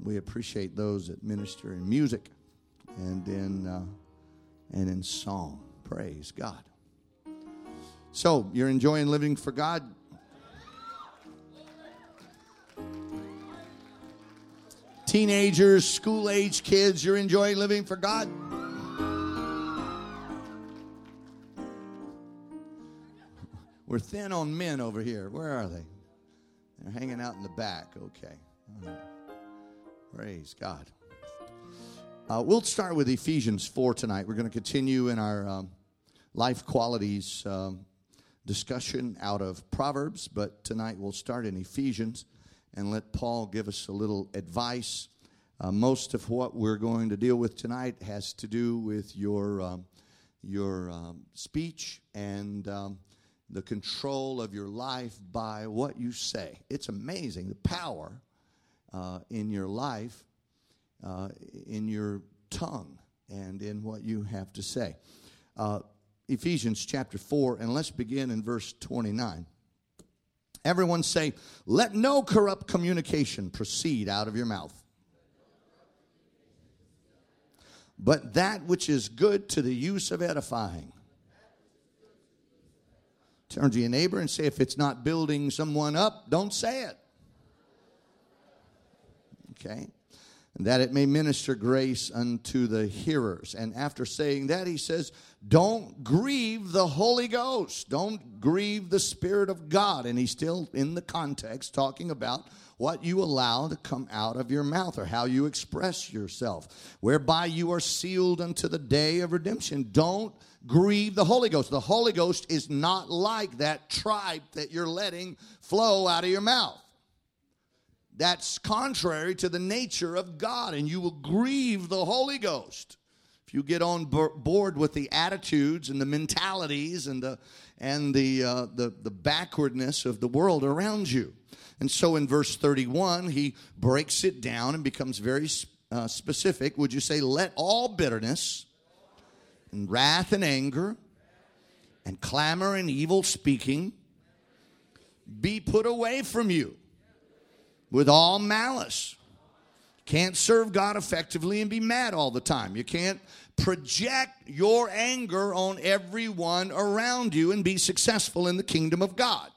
We appreciate those that minister in music and in song. Praise God. So, you're enjoying living for God? Teenagers, school-age kids, you're enjoying living for God? We're thin on men over here. Where are they? They're hanging out in the back. Okay. All right. Praise God. We'll start with Ephesians 4 tonight. We're going to continue in our life qualities discussion out of Proverbs, but tonight we'll start in Ephesians and let Paul give us a little advice. Most of what we're going to deal with tonight has to do with your speech and the control of your life by what you say. It's amazing, the power in your life, in your tongue, and in what you have to say. Ephesians chapter 4, and let's begin in verse 29. Everyone say, let no corrupt communication proceed out of your mouth, but that which is good to the use of edifying. Turn to your neighbor and say, if it's not building someone up, don't say it. Okay. And that it may minister grace unto the hearers. And after saying that, he says, don't grieve the Holy Ghost. Don't grieve the Spirit of God. And he's still in the context talking about what you allow to come out of your mouth, or how you express yourself, whereby you are sealed unto the day of redemption. Don't grieve the Holy Ghost. The Holy Ghost is not like that tripe that you're letting flow out of your mouth. That's contrary to the nature of God, and you will grieve the Holy Ghost if you get on board with the attitudes and the mentalities and the backwardness of the world around you. And so in verse 31, he breaks it down and becomes very specific. Would you say, let all bitterness and wrath and anger and clamor and evil speaking be put away from you with all malice. Can't serve God effectively and be mad all the time. You can't project your anger on everyone around you and be successful in the kingdom of God.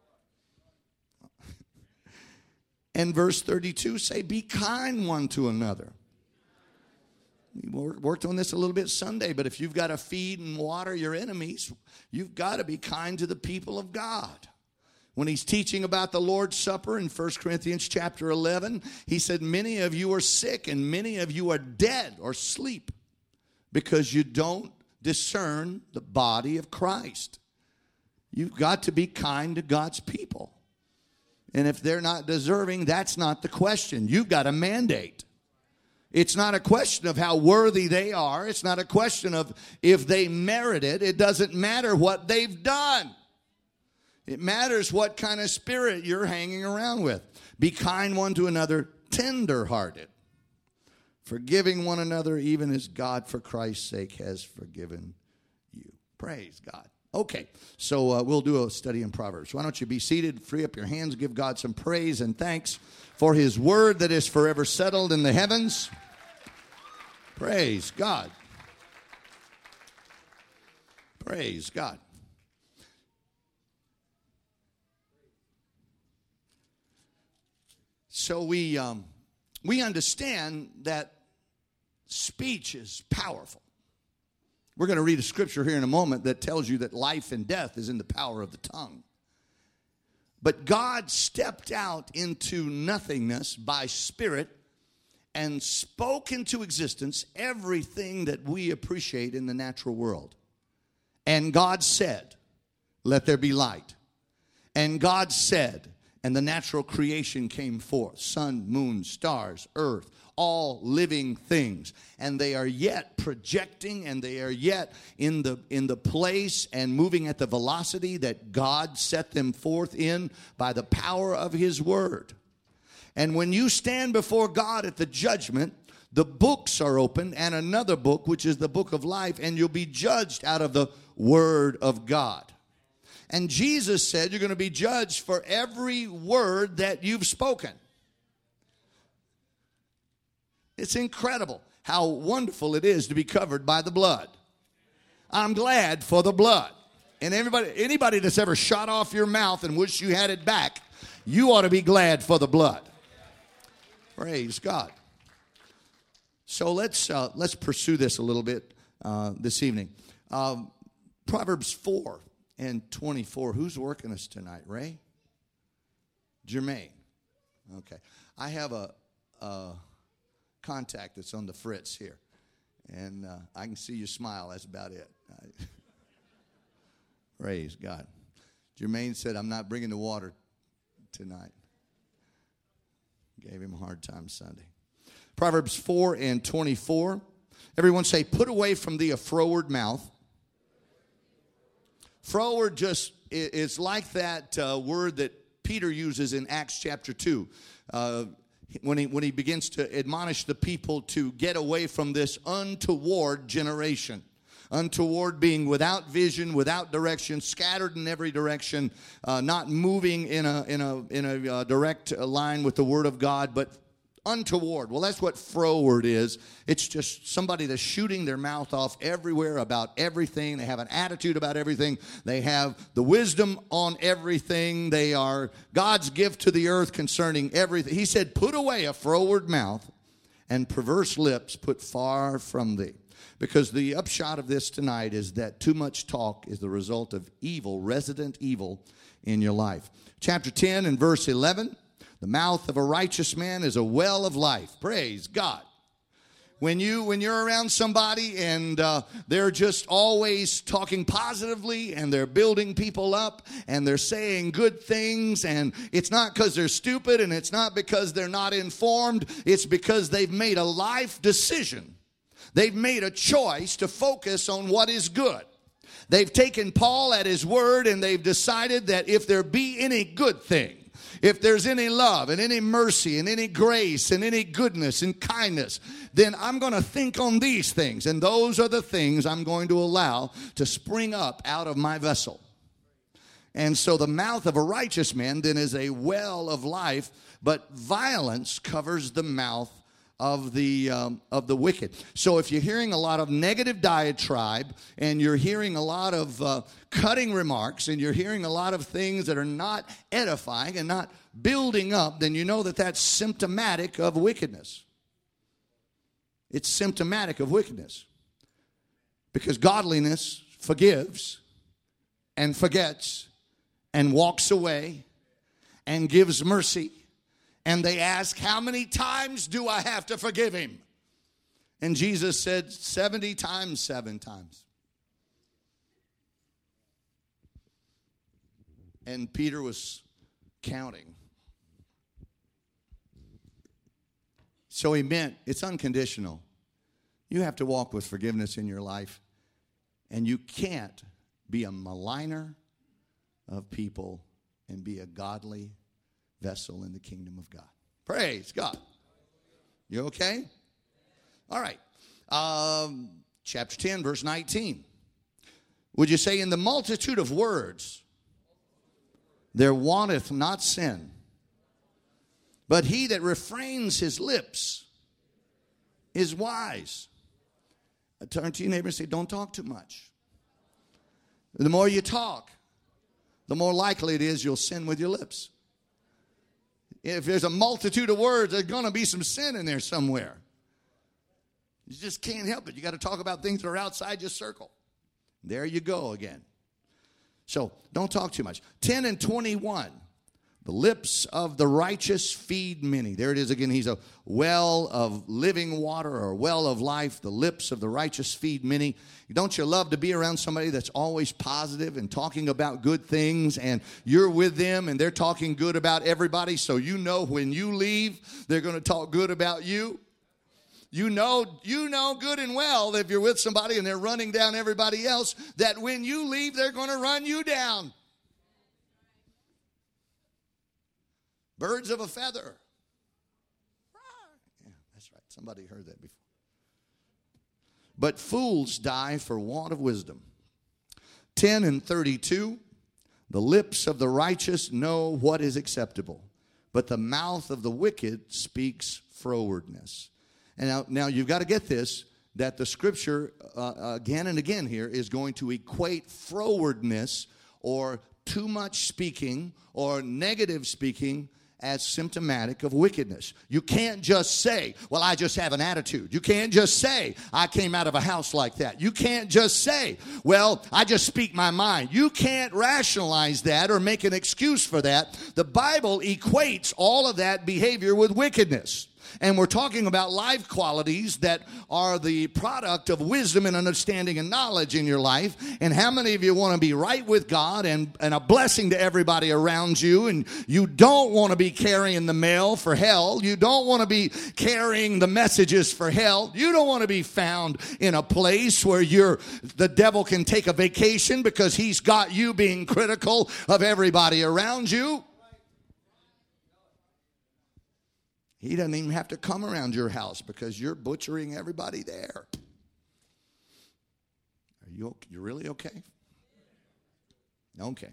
And verse 32 say, be kind one to another. We worked on this a little bit Sunday, but if you've got to feed and water your enemies, you've got to be kind to the people of God. When he's teaching about the Lord's Supper in 1 Corinthians chapter 11, he said, many of you are sick and many of you are dead or sleep because you don't discern the body of Christ. You've got to be kind to God's people. And if they're not deserving, that's not the question. You've got a mandate. It's not a question of how worthy they are. It's not a question of if they merit it. It doesn't matter what they've done. It matters what kind of spirit you're hanging around with. Be kind one to another, tender-hearted, forgiving one another, even as God, for Christ's sake, has forgiven you. Praise God. Okay, so we'll do a study in Proverbs. Why don't you be seated, free up your hands, give God some praise and thanks for his word that is forever settled in the heavens. Praise God. Praise God. So we understand that speech is powerful. We're going to read a scripture here in a moment that tells you that life and death is in the power of the tongue. But God stepped out into nothingness by spirit and spoke into existence everything that we appreciate in the natural world. And God said, let there be light. And God said, and the natural creation came forth. Sun, moon, stars, earth, all living things. And they are yet projecting, and they are yet in the place and moving at the velocity that God set them forth in by the power of his word. And when you stand before God at the judgment, the books are open, and another book, which is the book of life, and you'll be judged out of the word of God. And Jesus said you're going to be judged for every word that you've spoken. It's incredible how wonderful it is to be covered by the blood. I'm glad for the blood. And anybody that's ever shot off your mouth and wish you had it back, you ought to be glad for the blood. Praise God. So let's pursue this a little bit this evening. Proverbs 4 and 24. Who's working us tonight? Ray? Jermaine. Okay. I have a contact that's on the fritz here. And I can see you smile. That's about it. Praise God. Jermaine said, I'm not bringing the water tonight. Gave him a hard time Sunday. Proverbs 4 and 24. Everyone say, put away from thee a froward mouth. Froward just is like that word that Peter uses in Acts chapter 2. When he begins to admonish the people to get away from this untoward generation. Untoward being without vision, without direction, scattered in every direction, not moving in a direct line with the Word of God, but untoward. Well, that's what froward is. It's just somebody that's shooting their mouth off everywhere about everything. They have an attitude about everything. They have the wisdom on everything. They are God's gift to the earth concerning everything. He said, put away a froward mouth and perverse lips put far from thee. Because the upshot of this tonight is that too much talk is the result of evil, resident evil in your life. Chapter 10 and verse 11. The mouth of a righteous man is a well of life. Praise God. When you're around somebody and they're just always talking positively and they're building people up and they're saying good things, and it's not because they're stupid and it's not because they're not informed. It's because they've made a life decision. They've made a choice to focus on what is good. They've taken Paul at his word and they've decided that if there be any good thing, if there's any love and any mercy and any grace and any goodness and kindness, then I'm going to think on these things. And those are the things I'm going to allow to spring up out of my vessel. And so the mouth of a righteous man then is a well of life, but violence covers the mouth of the wicked. So if you're hearing a lot of negative diatribe and you're hearing a lot of cutting remarks and you're hearing a lot of things that are not edifying and not building up, then you know that that's symptomatic of wickedness. It's symptomatic of wickedness. Because godliness forgives and forgets and walks away and gives mercy. And they ask, how many times do I have to forgive him? And Jesus said, 70 times, 7 times. And Peter was counting. So he meant it's unconditional. You have to walk with forgiveness in your life. And you can't be a maligner of people and be a godly vessel in the kingdom of God. Praise God. You okay? All right. Chapter 10, verse 19. Would you say, in the multitude of words, there wanteth not sin, but he that refrains his lips is wise. Turn to your neighbor and say, don't talk too much. The more you talk, the more likely it is you'll sin with your lips. If there's a multitude of words, there's going to be some sin in there somewhere. You just can't help it. You got to talk about things that are outside your circle. There you go again. So don't talk too much. 10 and 21. The lips of the righteous feed many. There it is again. He's a well of living water or a well of life. The lips of the righteous feed many. Don't you love to be around somebody that's always positive and talking about good things, and you're with them and they're talking good about everybody, so you know when you leave, they're going to talk good about you? You know good and well that if you're with somebody and they're running down everybody else, that when you leave, they're going to run you down. Birds of a feather. Yeah, that's right. Somebody heard that before. But fools die for want of wisdom. 10 and 32. The lips of the righteous know what is acceptable, but the mouth of the wicked speaks frowardness. And now you've got to get this, that the scripture again and again here is going to equate frowardness or too much speaking or negative speaking as symptomatic of wickedness. You can't just say, well, I just have an attitude. You can't just say, I came out of a house like that. You can't just say, well, I just speak my mind. You can't rationalize that or make an excuse for that. The Bible equates all of that behavior with wickedness. And we're talking about life qualities that are the product of wisdom and understanding and knowledge in your life. And how many of you want to be right with God and a blessing to everybody around you? And you don't want to be carrying the mail for hell. You don't want to be carrying the messages for hell. You don't want to be found in a place where the devil can take a vacation because he's got you being critical of everybody around you. He doesn't even have to come around your house because you're butchering everybody there. Are you really okay? Okay.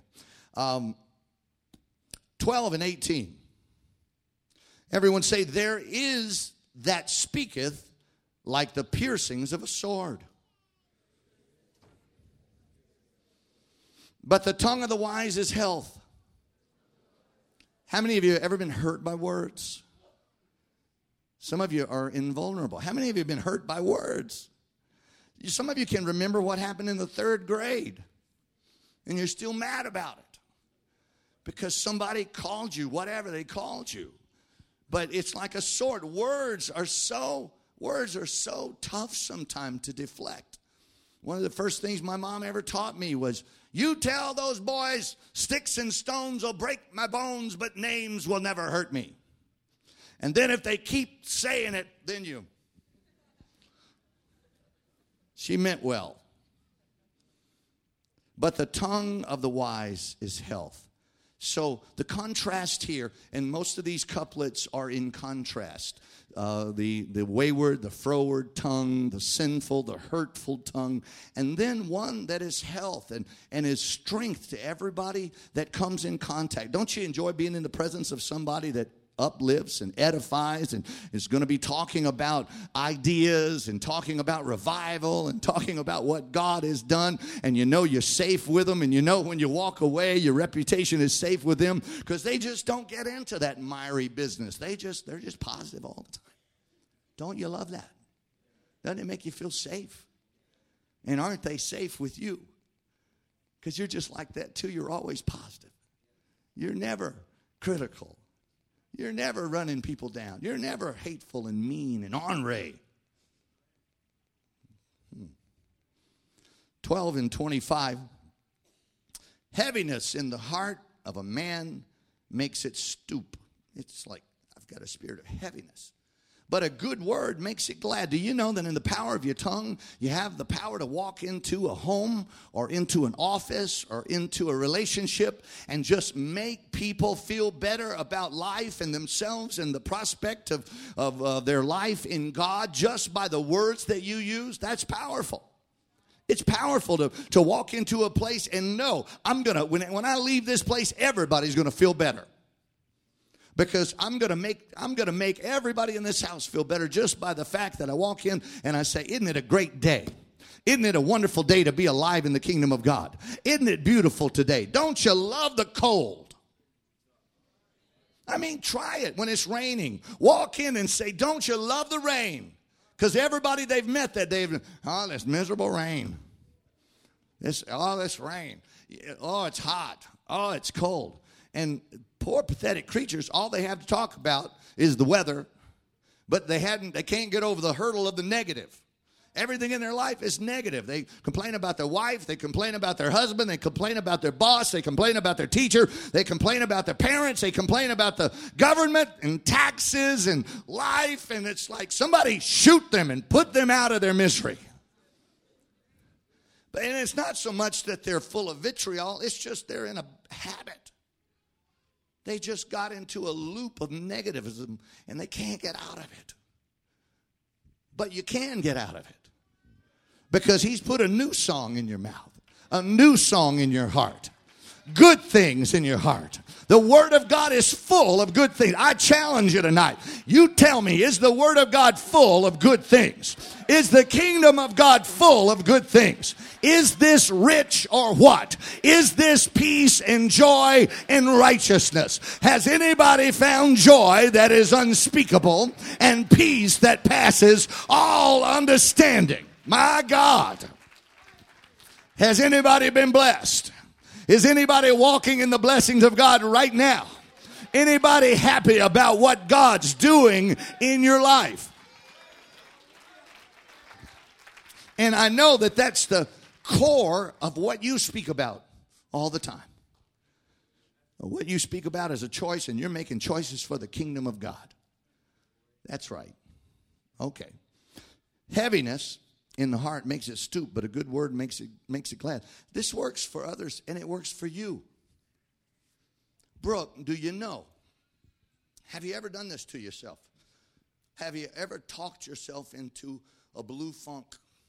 12 and 18. Everyone say, there is that speaketh like the piercings of a sword. But the tongue of the wise is health. How many of you have ever been hurt by words? Some of you are invulnerable. How many of you have been hurt by words? Some of you can remember what happened in the 3rd grade, and you're still mad about it because somebody called you, whatever they called you. But it's like a sword. Words are so tough sometimes to deflect. One of the first things my mom ever taught me was, you tell those boys sticks and stones will break my bones, but names will never hurt me. And then if they keep saying it, then you. She meant well. But the tongue of the wise is health. So the contrast here, and most of these couplets are in contrast. The wayward, the froward tongue, the sinful, the hurtful tongue, and then one that is health and is strength to everybody that comes in contact. Don't you enjoy being in the presence of somebody that uplifts and edifies and is going to be talking about ideas and talking about revival and talking about what God has done, and you know you're safe with them, and you know when you walk away your reputation is safe with them because they just don't get into that miry business. They're just positive all the time. Don't you love that? Doesn't it make you feel safe? And aren't they safe with you? Because you're just like that too. You're always positive. You're never critical. You're never running people down. You're never hateful and mean and ornery. 12 and 25. Heaviness in the heart of a man makes it stoop. It's like, I've got a spirit of heaviness. But a good word makes it glad. Do you know that in the power of your tongue, you have the power to walk into a home or into an office or into a relationship and just make people feel better about life and themselves and the prospect of their life in God just by the words that you use? That's powerful. It's powerful to walk into a place and know, when I leave this place, everybody's going to feel better. Because I'm going to make everybody in this house feel better just by the fact that I walk in and I say, isn't it a great day? Isn't it a wonderful day to be alive in the kingdom of God? Isn't it beautiful today? Don't you love the cold? I mean, try it when it's raining. Walk in and say, don't you love the rain? Because everybody they've met that day, oh, this miserable rain. This rain. Oh, it's hot. Oh, it's cold. And poor pathetic creatures, all they have to talk about is the weather, but they can't get over the hurdle of the negative. Everything in their life is negative. They complain about their wife, they complain about their husband, they complain about their boss, they complain about their teacher, they complain about their parents, they complain about the government and taxes and life, and it's like somebody shoot them and put them out of their misery. And it's not so much that they're full of vitriol, it's just they're in a habit. They just got into a loop of negativism, and they can't get out of it. But you can get out of it because he's put a new song in your mouth, a new song in your heart, good things in your heart, The Word of God is full of good things. I challenge you tonight. You tell me, is the Word of God full of good things? Is the kingdom of God full of good things? Is this rich or what? Is this peace and joy and righteousness? Has anybody found joy that is unspeakable and peace that passes all understanding? My God. Has anybody been blessed? Is anybody walking in the blessings of God right now? Anybody happy about what God's doing in your life? And I know that that's the core of what you speak about all the time. What you speak about is a choice, and you're making choices for the kingdom of God. That's right. Okay. Heaviness in the heart makes it stoop, but a good word makes it glad. This works for others, and it works for you. Brooke, do you know? Have you ever done this to yourself? Have you ever talked yourself into a blue funk?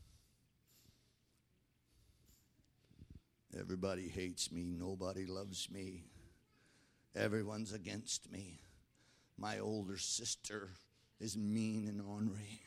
Everybody hates me. Nobody loves me. Everyone's against me. My older sister is mean and ornery.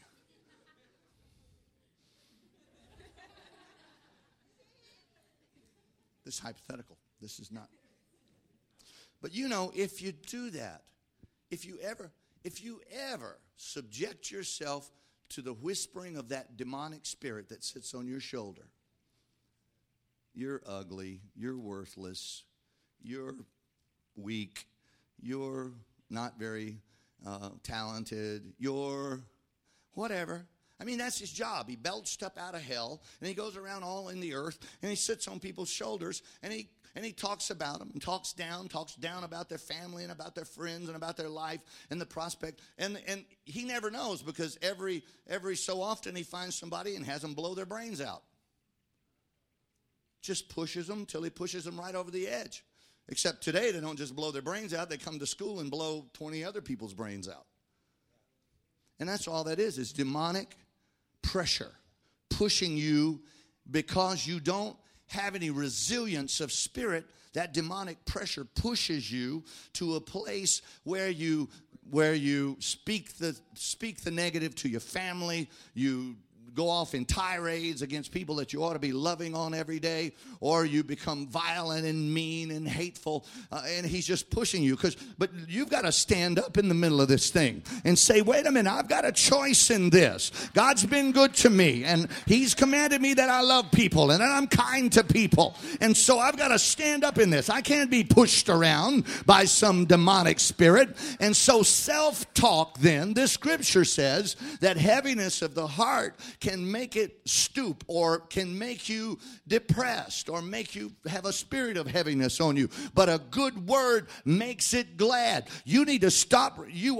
This is hypothetical. This is not. But you know, if you do that, if you ever subject yourself to the whispering of that demonic spirit that sits on your shoulder, you're ugly, you're worthless, you're weak, you're not very talented, you're whatever. I mean, that's his job. He belched up out of hell, and he goes around all in the earth, and he sits on people's shoulders, and he talks about them, and talks down about their family and about their friends and about their life and the prospect. And he never knows, because every so often he finds somebody and has them blow their brains out. Just pushes them till he pushes them right over the edge. Except today they don't just blow their brains out. They come to school and blow 20 other people's brains out. And that's all that is demonic pressure pushing you because you don't have any resilience of spirit. That demonic pressure pushes you to a place where you speak the negative to your family. You go off in tirades against people that you ought to be loving on every day, or you become violent and mean and hateful, and he's just pushing you. But you've got to stand up in the middle of this thing and say, wait a minute, I've got a choice in this. God's been good to me, and he's commanded me that I love people and that I'm kind to people, and so I've got to stand up in this. I can't be pushed around by some demonic spirit. And so self-talk, then, this scripture says that heaviness of the heart can make it stoop, or can make you depressed, or make you have a spirit of heaviness on you. But a good word makes it glad. You need to stop.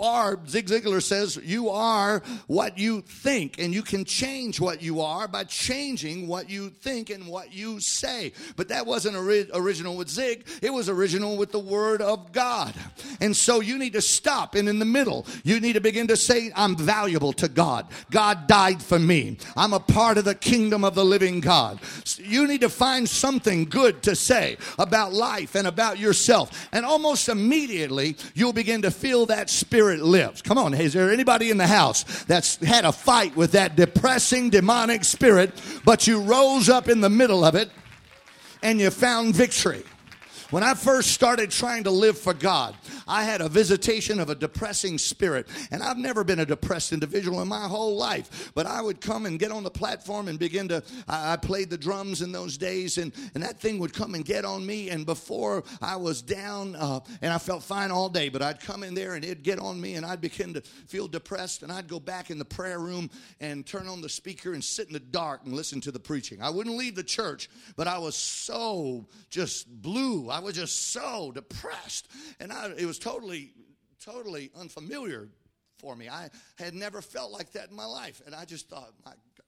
Zig Ziglar says, you are what you think, and you can change what you are by changing what you think and what you say. But that wasn't original with Zig. It was original with the Word of God. And so you need to stop, and in the middle, you need to begin to say, I'm valuable to God. God died for me. I'm a part of the kingdom of the living God. You need to find something good to say about life and about yourself. And almost immediately, you'll begin to feel that spirit lives. Come on, is there anybody in the house that's had a fight with that depressing, demonic spirit, but you rose up in the middle of it and you found victory? When I first started trying to live for God, I had a visitation of a depressing spirit. And I've never been a depressed individual in my whole life. But I would come and get on the platform and begin to, I played the drums in those days. And that thing would come and get on me. And before I was down, and I felt fine all day, but I'd come in there and it'd get on me and I'd begin to feel depressed. And I'd go back in the prayer room and turn on the speaker and sit in the dark and listen to the preaching. I wouldn't leave the church, but I was so just blue. I was just so depressed, and it was totally unfamiliar for me. I had never felt like that in my life, and I just thought, my God,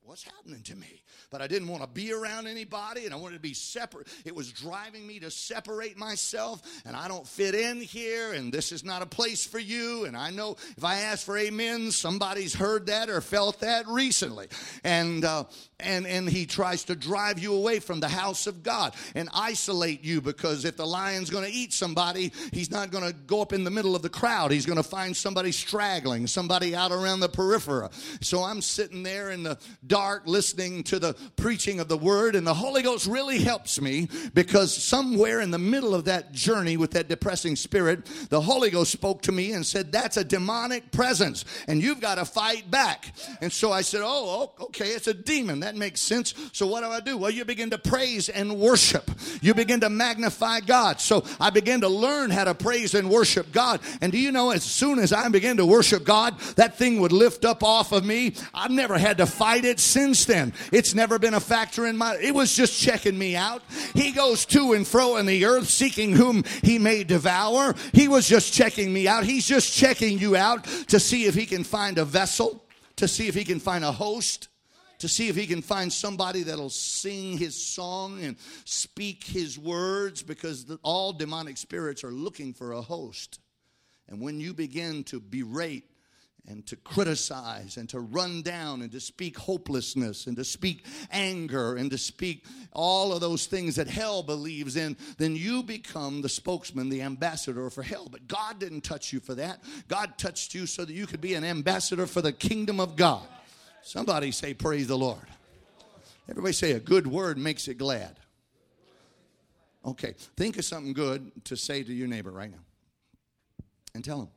what's happening to me? But I didn't want to be around anybody, and I wanted to be separate. It was driving me to separate myself, and I don't fit in here, and this is not a place for you. And I know if I ask for amen, somebody's heard that or felt that recently. And he tries to drive you away from the house of God and isolate you, because if the lion's going to eat somebody, he's not going to go up in the middle of the crowd. He's going to find somebody straggling, somebody out around the periphery. So I'm sitting there in the dark listening to the preaching of the word, and the Holy Ghost really helps me, because somewhere in the middle of that journey with that depressing spirit, the Holy Ghost spoke to me and said, that's a demonic presence, and you've got to fight back. And so I said, oh, okay, it's a demon. That makes sense. So what do I do? Well, you begin to praise and worship. You begin to magnify God. So I began to learn how to praise and worship God. And do you know, as soon as I began to worship God, that thing would lift up off of me. I've never had to fight it since then. It's never been a factor in my, it was just checking me out. He goes to and fro in the earth, seeking whom he may devour. He was just checking me out. He's just checking you out to see if he can find a vessel, to see if he can find a host, to see if he can find somebody that'll sing his song and speak his words, because all demonic spirits are looking for a host. And when you begin to berate and to criticize and to run down and to speak hopelessness and to speak anger and to speak all of those things that hell believes in, then you become the spokesman, the ambassador for hell. But God didn't touch you for that. God touched you so that you could be an ambassador for the kingdom of God. Somebody say, praise the Lord. Everybody say, a good word makes it glad. Okay, think of something good to say to your neighbor right now. And tell him.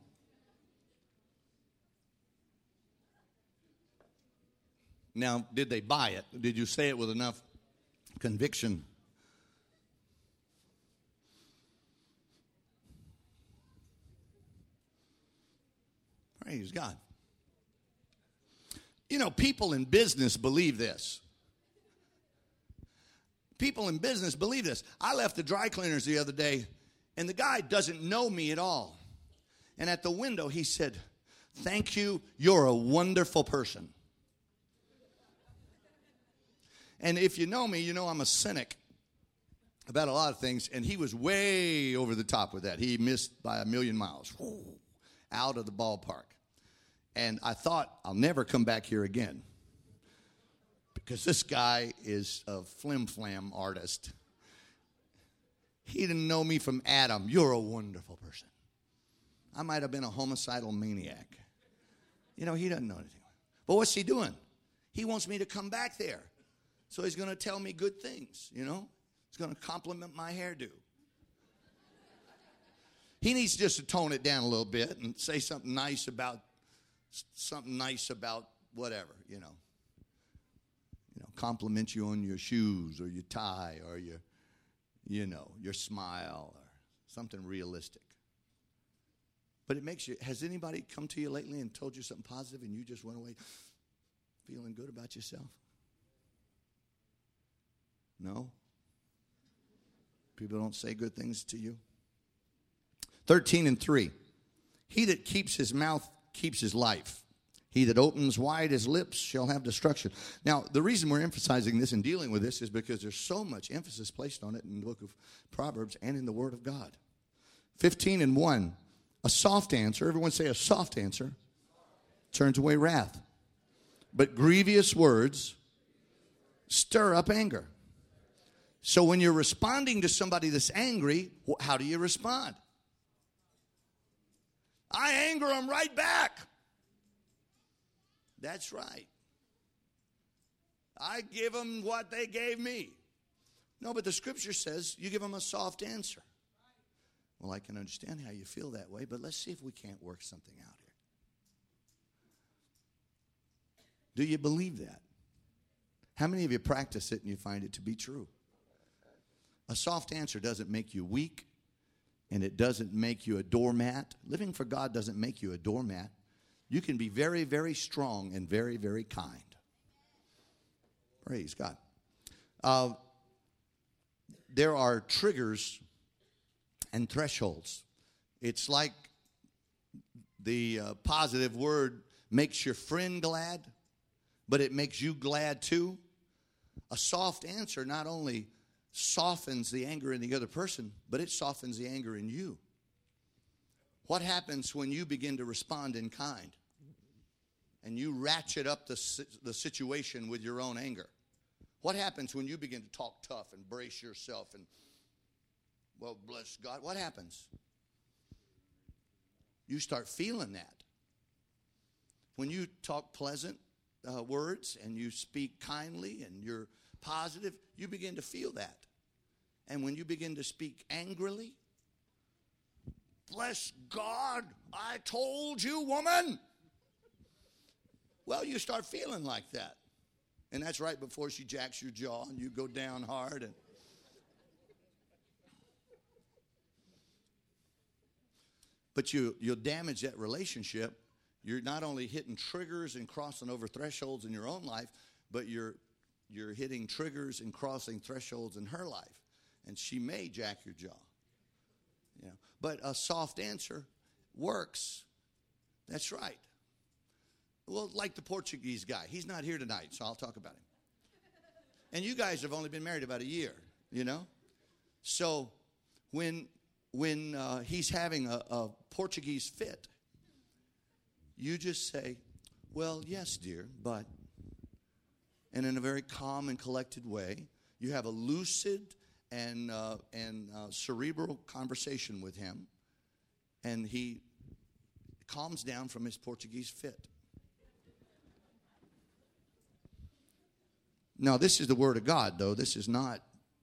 Now, did they buy it? Did you say it with enough conviction? Praise God. You know, people in business believe this. People in business believe this. I left the dry cleaners the other day, and the guy doesn't know me at all. And at the window, he said, thank you, you're a wonderful person. And if you know me, you know I'm a cynic about a lot of things, and he was way over the top with that. He missed by 1,000,000 miles, out of the ballpark. And I thought, I'll never come back here again, because this guy is a flim-flam artist. He didn't know me from Adam. You're a wonderful person. I might have been a homicidal maniac. You know, he doesn't know anything. But what's he doing? He wants me to come back there. So he's going to tell me good things, you know. He's going to compliment my hairdo. He needs just to tone it down a little bit and say something nice about whatever, you know. Compliment you on your shoes or your tie or your smile or something realistic. But it makes you, has anybody come to you lately and told you something positive and you just went away feeling good about yourself? No? People don't say good things to you? 13:3. He that keeps his mouth keeps his life. He that opens wide his lips shall have destruction. Now, the reason we're emphasizing this and dealing with this is because there's so much emphasis placed on it in the book of Proverbs and in the Word of God. 15:1. A soft answer, everyone say a soft answer, turns away wrath. But grievous words stir up anger. So when you're responding to somebody that's angry, how do you respond? I anger them right back. That's right. I give them what they gave me. No, but the scripture says you give them a soft answer. Well, I can understand how you feel that way, but let's see if we can't work something out here. Do you believe that? How many of you practice it and you find it to be true? A soft answer doesn't make you weak, and it doesn't make you a doormat. Living for God doesn't make you a doormat. You can be very, very strong and very, very kind. Praise God. There are triggers and thresholds. It's like the positive word makes your friend glad, but it makes you glad too. A soft answer not only softens the anger in the other person, but it softens the anger in you. What happens when you begin to respond in kind and you ratchet up the situation with your own anger? What happens when you begin to talk tough and brace yourself and, well, bless God? What happens? You start feeling that. When you talk pleasant words and you speak kindly and you're positive, you begin to feel that. And when you begin to speak angrily, bless God, I told you, woman. Well, you start feeling like that. And that's right before she jacks your jaw and you go down hard. But you'll damage that relationship. You're not only hitting triggers and crossing over thresholds in your own life, but you're hitting triggers and crossing thresholds in her life. And she may jack your jaw. You know, but a soft answer works. That's right. Well, like the Portuguese guy. He's not here tonight, so I'll talk about him. And you guys have only been married about a year, you know? So when he's having a Portuguese fit, you just say, well, yes, dear, but, and in a very calm and collected way, you have a lucid and cerebral conversation with him, and he calms down from his Portuguese fit. Now, this is the Word of God, though. This is not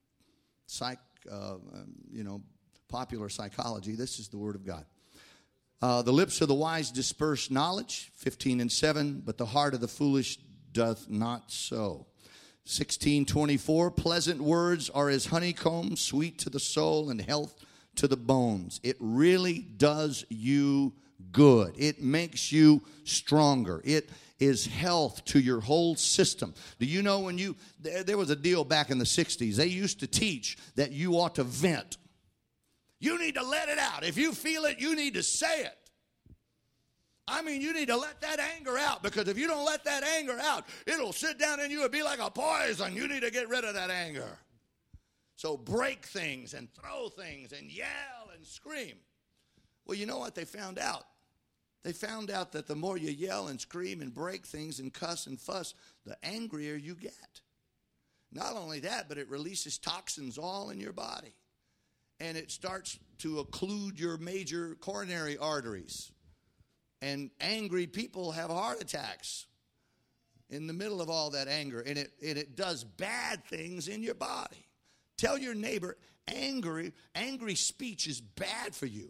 popular psychology. This is the Word of God. The lips of the wise disperse knowledge, 15:7, but the heart of the foolish doth not so. 16:24, pleasant words are as honeycomb, sweet to the soul and health to the bones. It really does you good. It makes you stronger. It is health to your whole system. Do you know when there was a deal back in the 60s, they used to teach that you ought to vent. You need to let it out. If you feel it, you need to say it. I mean, you need to let that anger out, because if you don't let that anger out, it'll sit down in you and be like a poison. You need to get rid of that anger. So break things and throw things and yell and scream. Well, you know what they found out? They found out that the more you yell and scream and break things and cuss and fuss, the angrier you get. Not only that, but it releases toxins all in your body. And it starts to occlude your major coronary arteries. And angry people have heart attacks in the middle of all that anger. And it does bad things in your body. Tell your neighbor, angry speech is bad for you.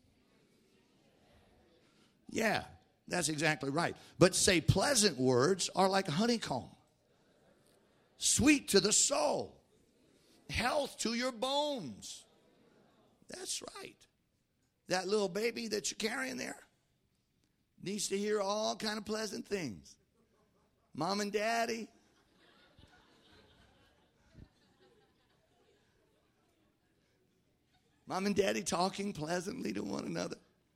Yeah, that's exactly right. But say pleasant words are like honeycomb. Sweet to the soul. Health to your bones. That's right. That little baby that you're carrying there needs to hear all kind of pleasant things. Mom and daddy. Mom and daddy talking pleasantly to one another.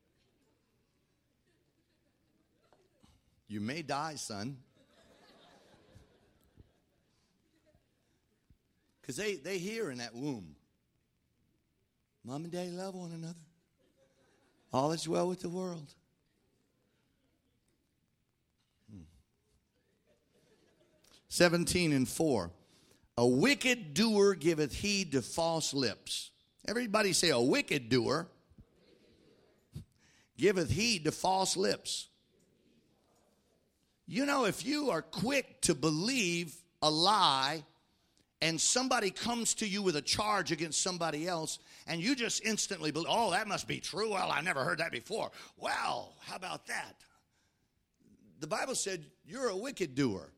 You may die, son. Because they hear in that womb. Mom and daddy love one another. All is well with the world. 17:4. A wicked doer giveth heed to false lips. Everybody say, a wicked doer giveth heed to false lips. You know, if you are quick to believe a lie and somebody comes to you with a charge against somebody else and you just instantly believe, oh, that must be true. Well, I never heard that before. Well, how about that? The Bible said you're a wicked doer.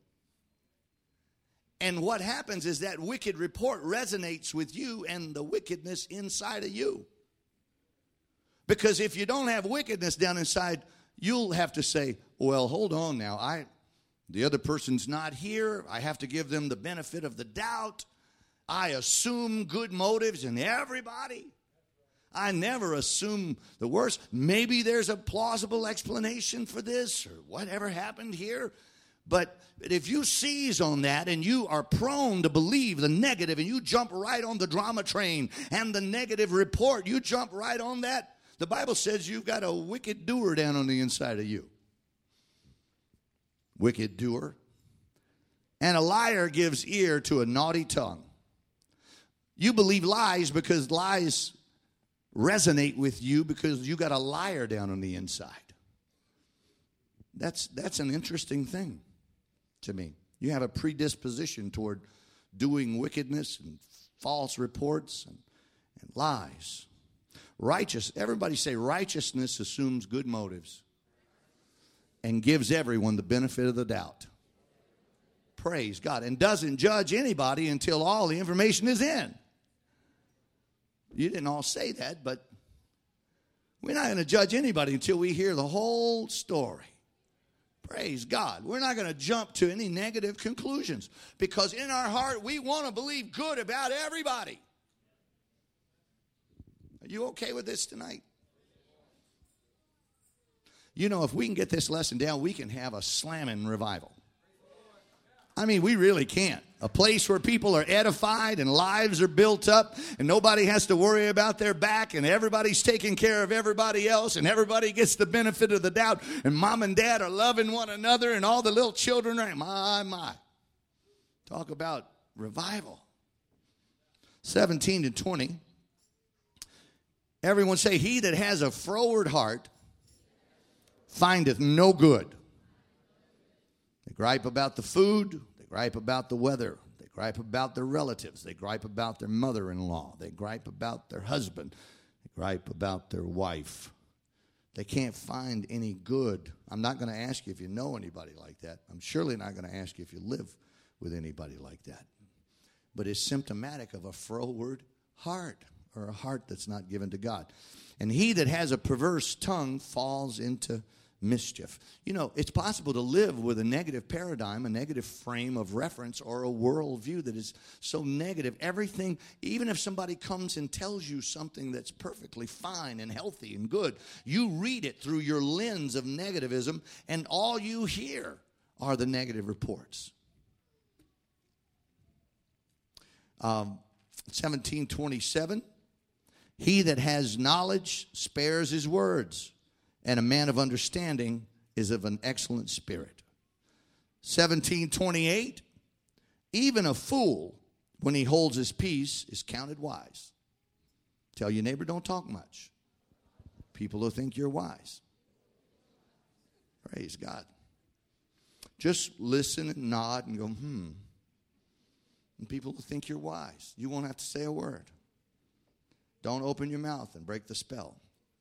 And what happens is that wicked report resonates with you and the wickedness inside of you. Because if you don't have wickedness down inside, you'll have to say, well, hold on now. The other person's not here. I have to give them the benefit of the doubt. I assume good motives in everybody. I never assume the worst. Maybe there's a plausible explanation for this or whatever happened here. But if you seize on that and you are prone to believe the negative and you jump right on the drama train and the negative report, you jump right on that, the Bible says you've got a wicked doer down on the inside of you. Wicked doer. And a liar gives ear to a naughty tongue. You believe lies because lies resonate with you because you got a liar down on the inside. That's an interesting thing to me. You have a predisposition toward doing wickedness and false reports and lies. Everybody say righteousness assumes good motives and gives everyone the benefit of the doubt. Praise God. And doesn't judge anybody until all the information is in. You didn't all say that, but we're not going to judge anybody until we hear the whole story. Praise God. We're not going to jump to any negative conclusions because in our heart we want to believe good about everybody. Are you okay with this tonight? You know, if we can get this lesson down, we can have a slamming revival. I mean, we really can't. A place where people are edified and lives are built up and nobody has to worry about their back and everybody's taking care of everybody else and everybody gets the benefit of the doubt and mom and dad are loving one another and all the little children are, my. Talk about revival. 17 to 20. Everyone say, he that has a froward heart findeth no good. They gripe about the food. They gripe about the weather. They gripe about their relatives. They gripe about their mother-in-law. They gripe about their husband. They gripe about their wife. They can't find any good. I'm not going to ask you if you know anybody like that. I'm surely not going to ask you if you live with anybody like that. But it's symptomatic of a froward heart or a heart that's not given to God. And he that has a perverse tongue falls into mischief. You know, it's possible to live with a negative paradigm, a negative frame of reference, or a worldview that is so negative. Everything, even if somebody comes and tells you something that's perfectly fine and healthy and good, you read it through your lens of negativism, and all you hear are the negative reports. 17:27, he that has knowledge spares his words, and a man of understanding is of an excellent spirit. 17:28, even a fool, when he holds his peace, is counted wise. Tell your neighbor, don't talk much. People will think you're wise. Praise God. Just listen and nod and go, And people will think you're wise. You won't have to say a word. Don't open your mouth and break the spell.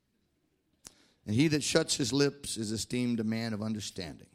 And he that shuts his lips is esteemed a man of understanding.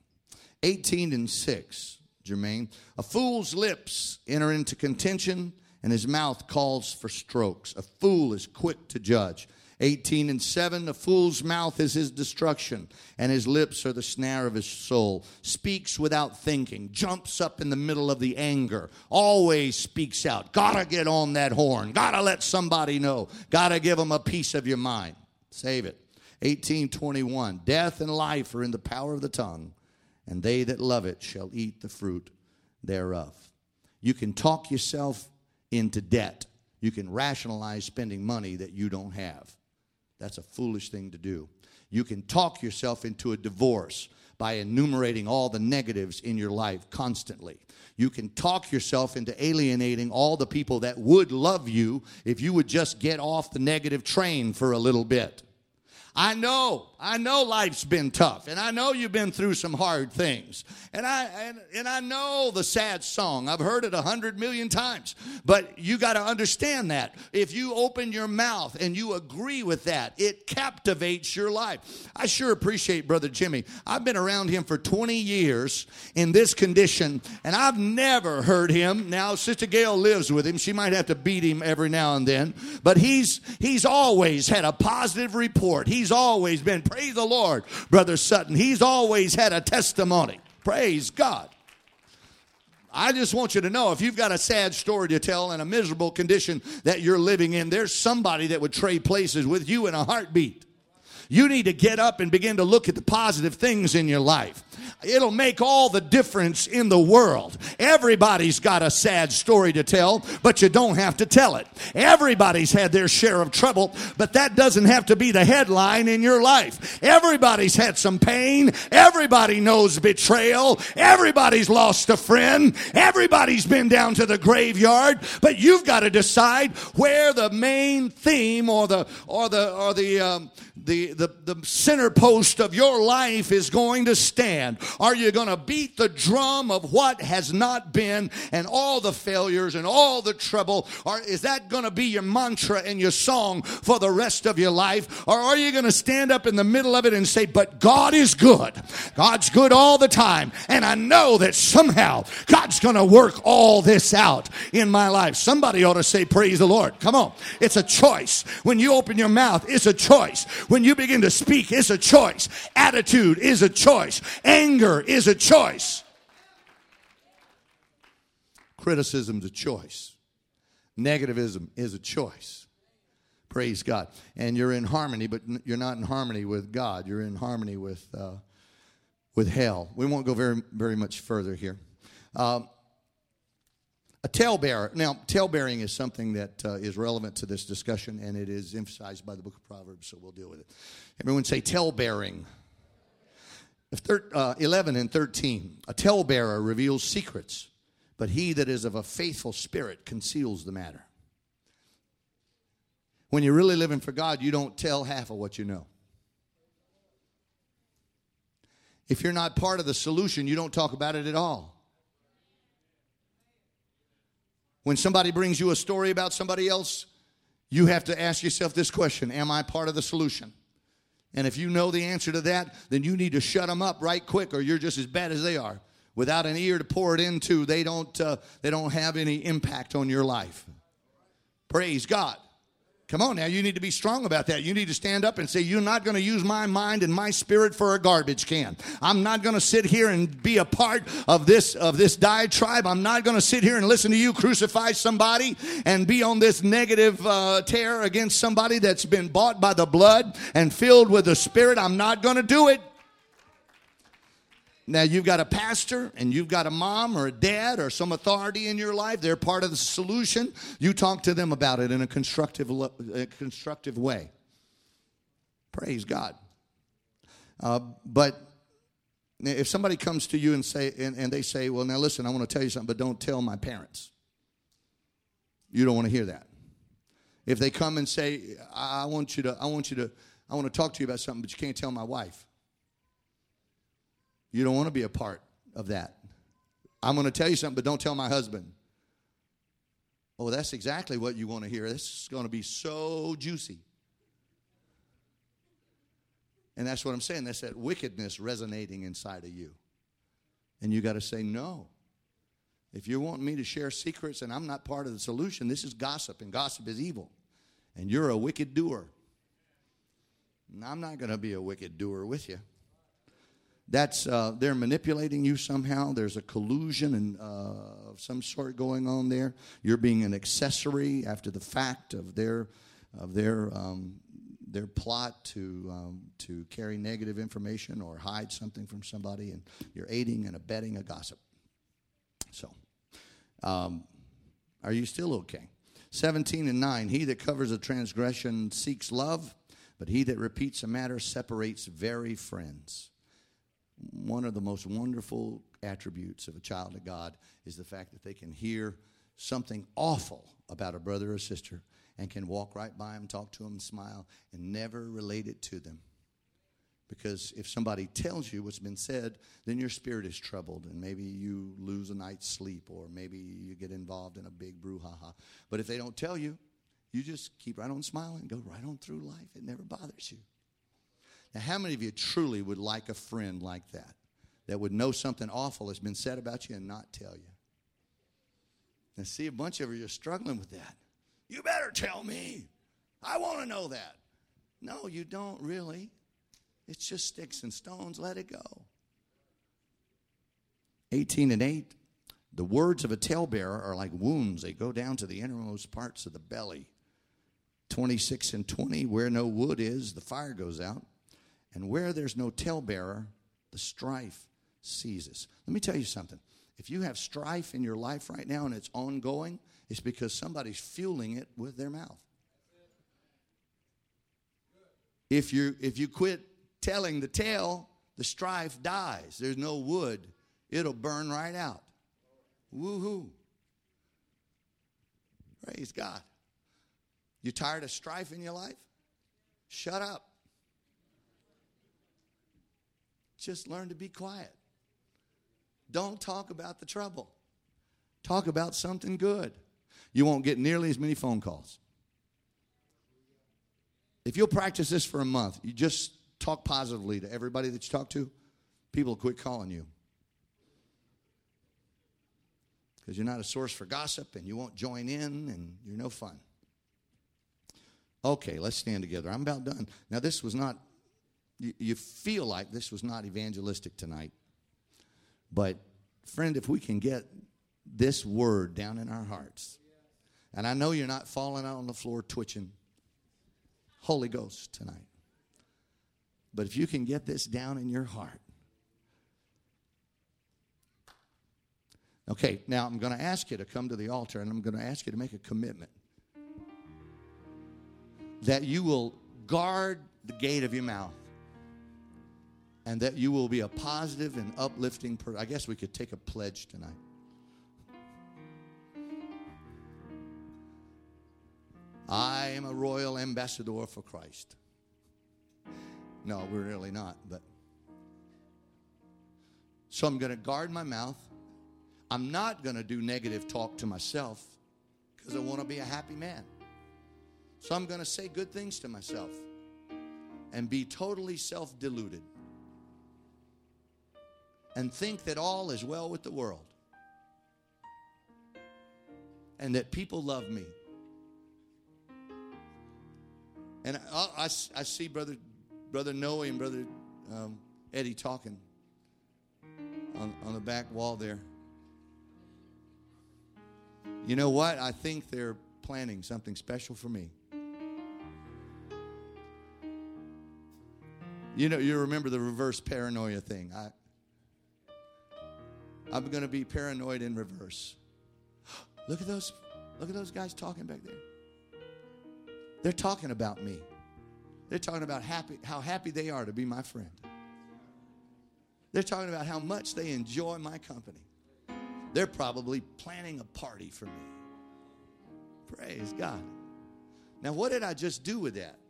18:6, Jermaine. A fool's lips enter into contention, and his mouth calls for strokes. A fool is quick to judge. 18:7, a fool's mouth is his destruction, and his lips are the snare of his soul. Speaks without thinking, jumps up in the middle of the anger, always speaks out. Gotta get on that horn, gotta let somebody know, gotta give them a piece of your mind. Save it. 18:21, death and life are in the power of the tongue, and they that love it shall eat the fruit thereof. You can talk yourself into debt. You can rationalize spending money that you don't have. That's a foolish thing to do. You can talk yourself into a divorce by enumerating all the negatives in your life constantly. You can talk yourself into alienating all the people that would love you if you would just get off the negative train for a little bit. I know life's been tough, and I know you've been through some hard things, and I know the sad song. I've heard it 100 million times, but you got to understand that if you open your mouth and you agree with that, it captivates your life. I sure appreciate Brother Jimmy. I've been around him for 20 years in this condition, and I've never heard him. Now, Sister Gail lives with him. She might have to beat him every now and then, but he's always had a positive report. He's always been, praise the Lord, Brother Sutton. He's always had a testimony. Praise God. I just want you to know, if you've got a sad story to tell and a miserable condition that you're living in, there's somebody that would trade places with you in a heartbeat. You need to get up and begin to look at the positive things in your life. It'll make all the difference in the world. Everybody's got a sad story to tell, but you don't have to tell it. Everybody's had their share of trouble, but that doesn't have to be the headline in your life. Everybody's had some pain. Everybody knows betrayal. Everybody's lost a friend. Everybody's been down to the graveyard, but you've got to decide where the main theme or the center post of your life is going to stand. Are you going to beat the drum of what has not been and all the failures and all the trouble? Or is that going to be your mantra and your song for the rest of your life? Or are you going to stand up in the middle of it and say, but God is good. God's good all the time. And I know that somehow God's going to work all this out in my life. Somebody ought to say, praise the Lord. Come on. It's a choice. When you open your mouth, it's a choice. When you begin to speak, it's a choice. Attitude is a choice. Anger is a choice. Criticism's a choice. Negativism is a choice. Praise God. And you're in harmony, but you're not in harmony with God. You're in harmony with hell. We won't go very, very much further here. A talebearer. Now, talebearing is something that is relevant to this discussion, and it is emphasized by the book of Proverbs, so we'll deal with it. Everyone say talebearing. 11 and 13. A talebearer reveals secrets, but he that is of a faithful spirit conceals the matter. When you're really living for God, you don't tell half of what you know. If you're not part of the solution, you don't talk about it at all. When somebody brings you a story about somebody else, you have to ask yourself this question: am I part of the solution? And if you know the answer to that, then you need to shut them up right quick, or you're just as bad as they are. Without an ear to pour it into, they don't have any impact on your life. Praise God. Come on now, you need to be strong about that. You need to stand up and say, you're not going to use my mind and my spirit for a garbage can. I'm not going to sit here and be a part of this diatribe. I'm not going to sit here and listen to you crucify somebody and be on this negative tear against somebody that's been bought by the blood and filled with the Spirit. I'm not going to do it. Now, you've got a pastor and you've got a mom or a dad or some authority in your life. They're part of the solution. You talk to them about it in a constructive way. Praise God. But if somebody comes to you and they say, well, now listen, I want to tell you something, but don't tell my parents. You don't want to hear that. If they come and say, I want to talk to you about something, but you can't tell my wife. You don't want to be a part of that. I'm going to tell you something, but don't tell my husband. Oh, that's exactly what you want to hear. This is going to be so juicy. And that's what I'm saying. That's that wickedness resonating inside of you. And you got to say, no. If you want me to share secrets and I'm not part of the solution, this is gossip, and gossip is evil. And you're a wicked doer. And I'm not going to be a wicked doer with you. That's they're manipulating you somehow. There's a collusion of some sort going on there. You're being an accessory after the fact of their plot to carry negative information or hide something from somebody, and you're aiding and abetting a gossip. So, are you still okay? 17 and 9. He that covers a transgression seeks love, but he that repeats a matter separates very friends. One of the most wonderful attributes of a child of God is the fact that they can hear something awful about a brother or sister and can walk right by them, talk to them, smile, and never relate it to them. Because if somebody tells you what's been said, then your spirit is troubled, and maybe you lose a night's sleep, or maybe you get involved in a big brouhaha. But if they don't tell you, you just keep right on smiling and go right on through life. It never bothers you. Now, how many of you truly would like a friend like that would know something awful has been said about you and not tell you? Now, see, a bunch of you are struggling with that. You better tell me. I want to know that. No, you don't really. It's just sticks and stones. Let it go. 18 and 8. The words of a talebearer are like wounds. They go down to the innermost parts of the belly. 26 and 20. Where no wood is, the fire goes out. And where there's no talebearer, the strife ceases. Let me tell you something. If you have strife in your life right now and it's ongoing, it's because somebody's fueling it with their mouth. If you quit telling the tale, the strife dies. There's no wood. It'll burn right out. Woo-hoo. Praise God. You tired of strife in your life? Shut up. Just learn to be quiet. Don't talk about the trouble. Talk about something good. You won't get nearly as many phone calls. If you'll practice this for a month, you just talk positively to everybody that you talk to, people will quit calling you. Because you're not a source for gossip and you won't join in and you're no fun. Okay, let's stand together. I'm about done. Now, this was not, you feel like this was not evangelistic tonight. But, friend, if we can get this word down in our hearts, and I know you're not falling out on the floor twitching, Holy Ghost tonight. But if you can get this down in your heart. Okay, now I'm going to ask you to come to the altar, and I'm going to ask you to make a commitment that you will guard the gate of your mouth and that you will be a positive and uplifting person. I guess we could take a pledge tonight. I am a royal ambassador for Christ. No, we're really not. But so I'm going to guard my mouth. I'm not going to do negative talk to myself because I want to be a happy man. So I'm going to say good things to myself and be totally self-deluded and think that all is well with the world and that people love me. And I see Brother Noe and Brother Eddie talking on the back wall there. You know what? I think they're planning something special for me. You know, you remember the reverse paranoia thing. I'm going to be paranoid in reverse. Look at those guys talking back there. They're talking about me. They're talking about how happy they are to be my friend. They're talking about how much they enjoy my company. They're probably planning a party for me. Praise God. Now, what did I just do with that?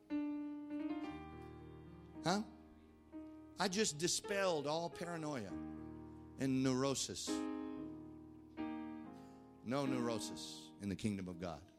Huh? I just dispelled all paranoia and neurosis. No neurosis in the kingdom of God.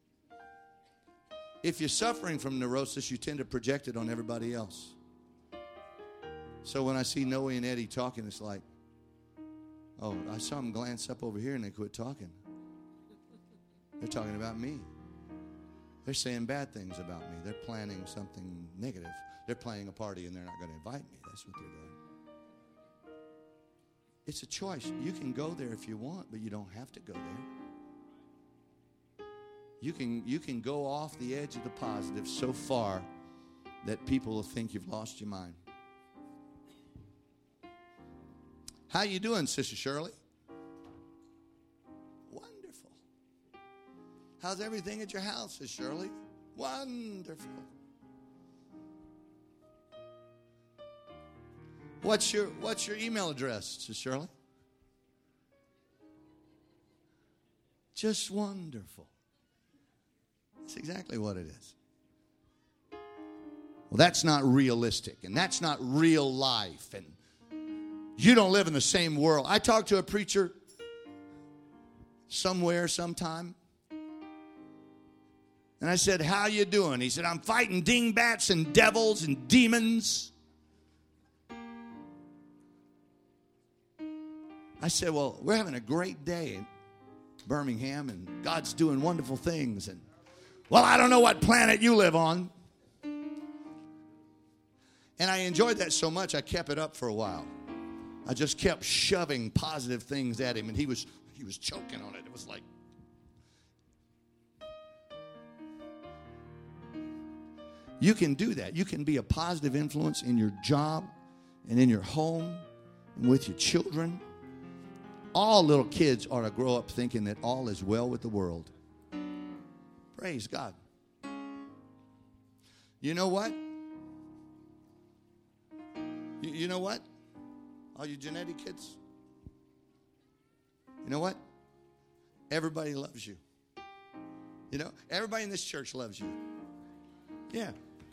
If you're suffering from neurosis, you tend to project it on everybody else. So when I see Noe and Eddie talking, it's like, oh, I saw them glance up over here and they quit talking. They're talking about me. They're saying bad things about me. They're planning something negative. They're planning a party and they're not going to invite me. That's what they're doing. It's a choice. You can go there if you want, but you don't have to go there. You can go off the edge of the positive so far that people will think you've lost your mind. How you doing, Sister Shirley? Wonderful. How's everything at your house, Sister Shirley? Wonderful. What's your email address, Sister Shirley? Just wonderful. That's exactly what it is. Well, that's not realistic, and that's not real life, and you don't live in the same world. I talked to a preacher somewhere, sometime, and I said, how you doing? He said, I'm fighting dingbats and devils and demons. I said, well, we're having a great day in Birmingham, and God's doing wonderful things. And, well, I don't know what planet you live on. And I enjoyed that so much, I kept it up for a while. I just kept shoving positive things at him, and he was choking on it. It was like, You can do that. You can be a positive influence in your job and in your home and with your children. All little kids are to grow up thinking that all is well with the world. Praise God. You know what? You know what? All you genetic kids. You know what? Everybody loves you. You know, everybody in this church loves you. Yeah.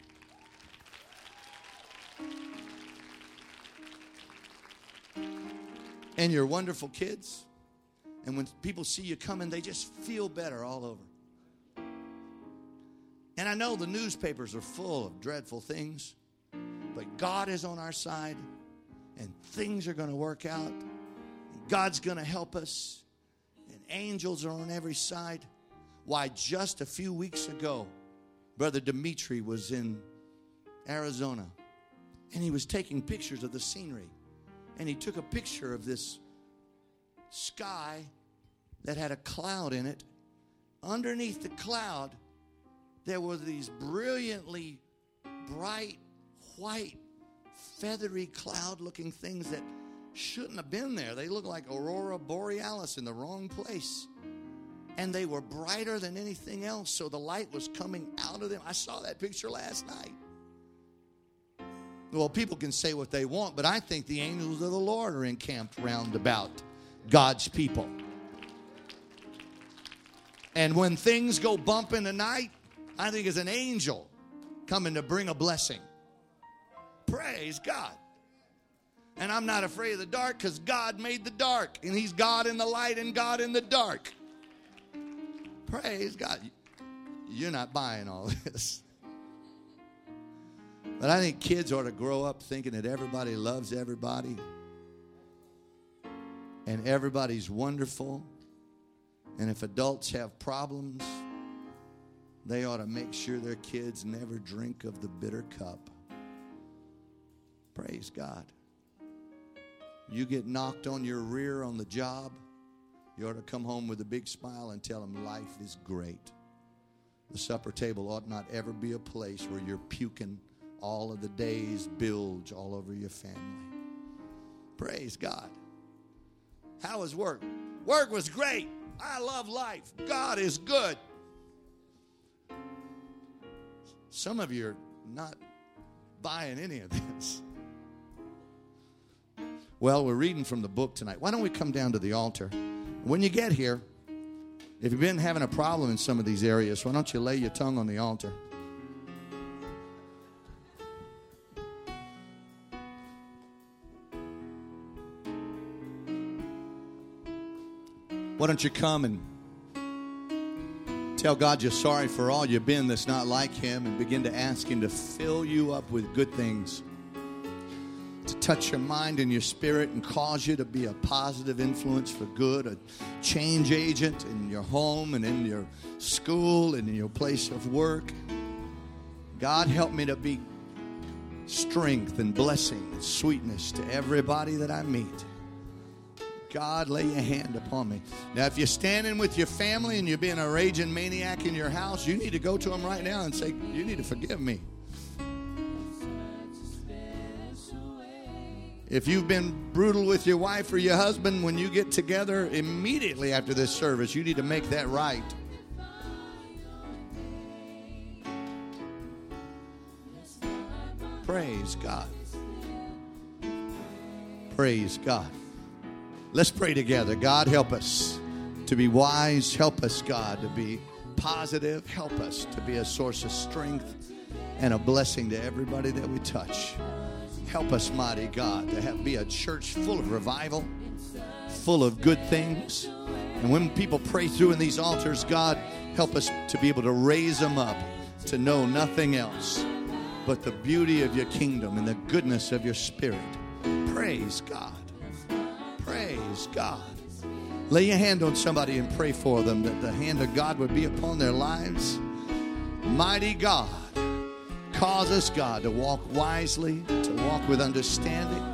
And you're wonderful kids. And when people see you coming, they just feel better all over. And I know the newspapers are full of dreadful things, but God is on our side, and things are going to work out. God's going to help us, and angels are on every side. Why, just a few weeks ago, Brother Dimitri was in Arizona, and he was taking pictures of the scenery. And he took a picture of this sky that had a cloud in it. Underneath the cloud, there were these brilliantly bright, white, feathery cloud-looking things that shouldn't have been there. They looked like Aurora Borealis in the wrong place. And they were brighter than anything else, so the light was coming out of them. I saw that picture last night. Well, people can say what they want, but I think the angels of the Lord are encamped round about God's people. And when things go bump in the night, I think it's an angel coming to bring a blessing. Praise God. And I'm not afraid of the dark because God made the dark. And He's God in the light and God in the dark. Praise God. You're not buying all this. But I think kids ought to grow up thinking that everybody loves everybody. And everybody's wonderful. And if adults have problems, they ought to make sure their kids never drink of the bitter cup. Praise God. You get knocked on your rear on the job, you ought to come home with a big smile and tell them life is great. The supper table ought not ever be a place where you're puking all of the day's bilge all over your family. Praise God. How was work? Work was great. I love life. God is good. Some of you are not buying any of this. Well, we're reading from the book tonight. Why don't we come down to the altar? When you get here, if you've been having a problem in some of these areas, why don't you lay your tongue on the altar? Why don't you come and tell God you're sorry for all you've been that's not like Him, and begin to ask Him to fill you up with good things, to touch your mind and your spirit and cause you to be a positive influence for good, a change agent in your home and in your school and in your place of work. God, help me to be strength and blessing and sweetness to everybody that I meet. God, lay your hand upon me. Now, if you're standing with your family and you're being a raging maniac in your house, you need to go to them right now and say, you need to forgive me. If you've been brutal with your wife or your husband, when you get together immediately after this service, you need to make that right. Praise God. Praise God. Let's pray together. God, help us to be wise. Help us, God, to be positive. Help us to be a source of strength and a blessing to everybody that we touch. Help us, mighty God, to be a church full of revival, full of good things. And when people pray through in these altars, God, help us to be able to raise them up to know nothing else but the beauty of your kingdom and the goodness of your spirit. Praise God. Praise God. Lay your hand on somebody and pray for them, that the hand of God would be upon their lives. Mighty God, cause us, God, to walk wisely, to walk with understanding,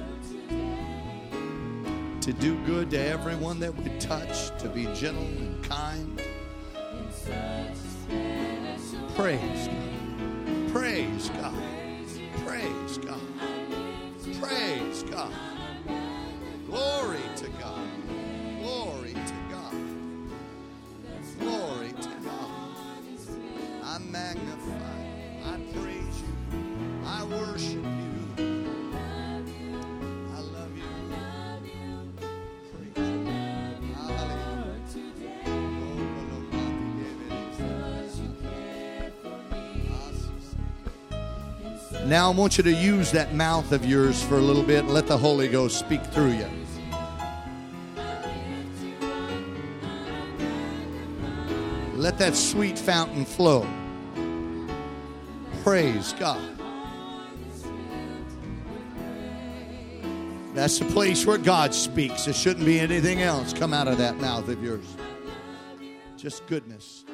to do good to everyone that we touch, to be gentle and kind. Praise God. Praise Praise God. Praise God. Praise God. Glory to God. Glory to God. Glory to God. I magnify you. I praise you. I worship you. I love you. Praise you. Hallelujah. Now I want you to use that mouth of yours for a little bit and let the Holy Ghost speak through you. Let that sweet fountain flow. Praise God. That's the place where God speaks. There shouldn't be anything else come out of that mouth of yours. Just goodness.